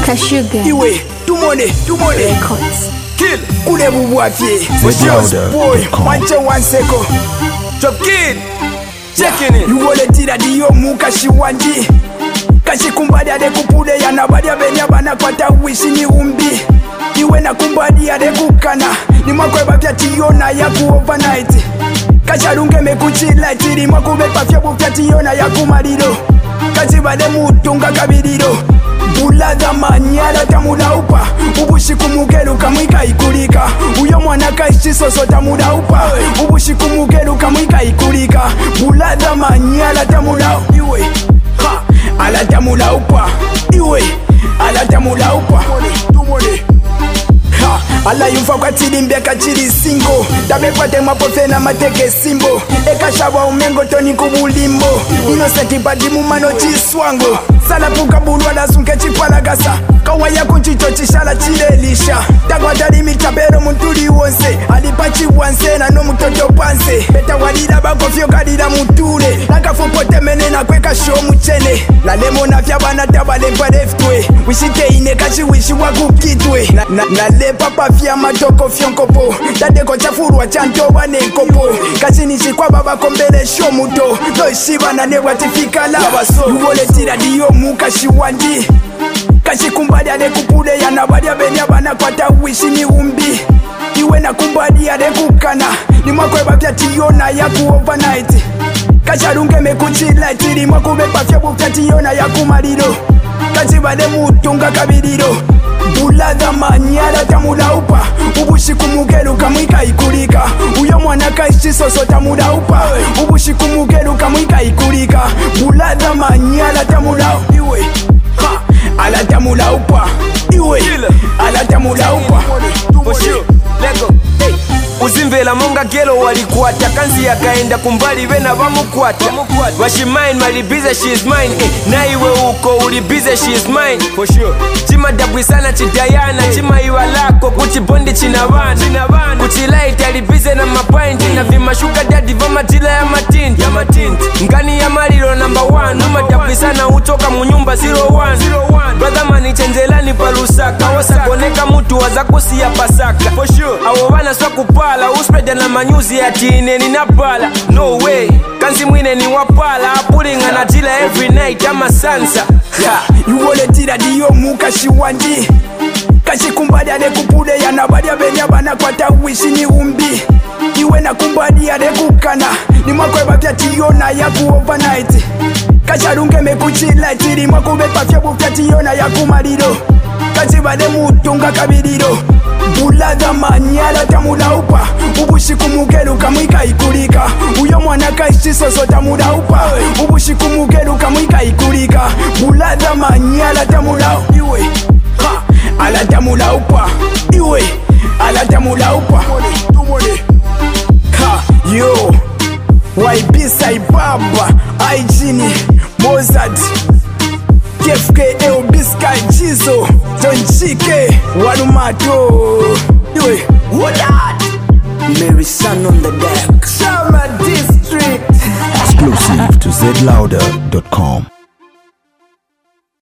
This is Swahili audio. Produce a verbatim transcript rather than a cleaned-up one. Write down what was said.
Kashuga. Iwe, tumone, tumone. Records. Kill. Kule bubu afye. Boss boy, manche wanseko. Top Kid. Checking it. Yuwole tira diyo muka shiwandi. Kashi kumbadi ade kupude ya nabadi ya benya bana kwa tawishi ni umbi. Iwe na kumbadi ade kukana. Ni mwakwe bapya tiyona ya ku overnight. Kacharunge mekuchila tiri mwakube pafya bupya tiyona ya kumaliro. Kachi bade mutunga kabiriro. Bulaga manyala tamuda upa. Ubushiku mugelu kamwika ikulika. Uyo mwana kaishiso so tamuda upa. Ubushiku mugelu kamwika ikulika. Bulaga manyala tamuda iwe. Ha, ala tamuda upa. Iwe, ala tamuda upa. Tumone. Ha, ala yumfa kwa tili mbeka chili singo. Tabe kwa tema pofe na mateke simbo. Eka shawa umengo toni kubulimbo. Innocenti badi mumano chiswango. Sala puka bulwa da sunke chipalagasa. Kawa ya kunchicho chishala chilelisha. Tagwa dalimi tabero mutuli wonse. Alipachi wanse na no mutoto panse. Beta wadida bako fio kadida mutule. Naka fupote mene na kweka show muchene. La lemo na fya bana tabale mpa deftwe. Wishite ine kachi wishi waku kitwe. Na, na, na le papa fya matoko fionkopo. Tadeko chafurwa chanto wane kopo. Kachi nishi kwa baba kombele show muto. No ishiba na ne watifika la. Yuwole tira diyo muka shiwandi. Kashi kumbadi ade kupude ya nabadi ya benya bana kwa tawishi ni umbi. Iwe na kumbadi ade kukana. Ni mwakwe bapya tiyona ya ku overnight. Kacharunge mekuchila tiri mwakube pafya bupya tiyona ya kumaliro. Kachi bade mutunga kabiriro. Bulaga manyala tamuda upa. Ubushiku mugelu kamwika ikulika. Uyo mwana kaishiso so tamuda upa. Ubushiku mugelu kamwika ikulika. Bulaga manyala tamuda iwe. Ha, ala tamuda upa. Iwe, ala tamuda upa. For sure. Let go. Hey. Uzimvela monga gelo walikuata. Kanzi yakaenda kumbali wena bamukwata. Washimine malibize she is mine. Eh, na iwe uko ulibize she is mine. For sure. Chima dabwi sana chidayana. Chima iwa lako kuchibondi chinavana. Kuchilai talibize na mapainti. Na vima shuka daddy vama tila ya matindi. Ya matindi. Ngani ya malilo number one. Numa dabwi sana utoka munyumba zero one. Brother mani chenjelani palusaka. Wasa koneka mutu wazakosi ya pasaka. For sure. Awo wana swa kupala. Uspread na manyuzi ya tine ni napala. No way. Kanzi mwine ni wapala. Pulinga na tila every night. Ama sansa. Yeah. Yuwole tira diyo muka shiwandi. Kashi kumbadi ade kupude ya nabadi ya benya bana kwa tawishi ni umbi. Iwe na kumbadi ade kukana. Ni mwakwe bapya tiyona ya ku overnight. Kacharunge mekuchila tiri mwakube pafya bupya tiyona ya kumaliro. Kachi bade mutunga kabiriro. Bulaga manyala tamuda upa. Ubushiku mugelu kamwika ikulika. Uyo mwana kaishiso so tamuda upa. Ubushiku mugelu kamwika ikulika. Bulaga manyala tamuda iwe. Ha, ala tamuda upa. Iwe, ala tamuda upa. Ha, yo Y B Saibaba Aijini Mozart K F K L Biskai Jizo John Chike Walumato Iwe What that? Mary Sun on the deck Sama District Exclusive to Z Louder.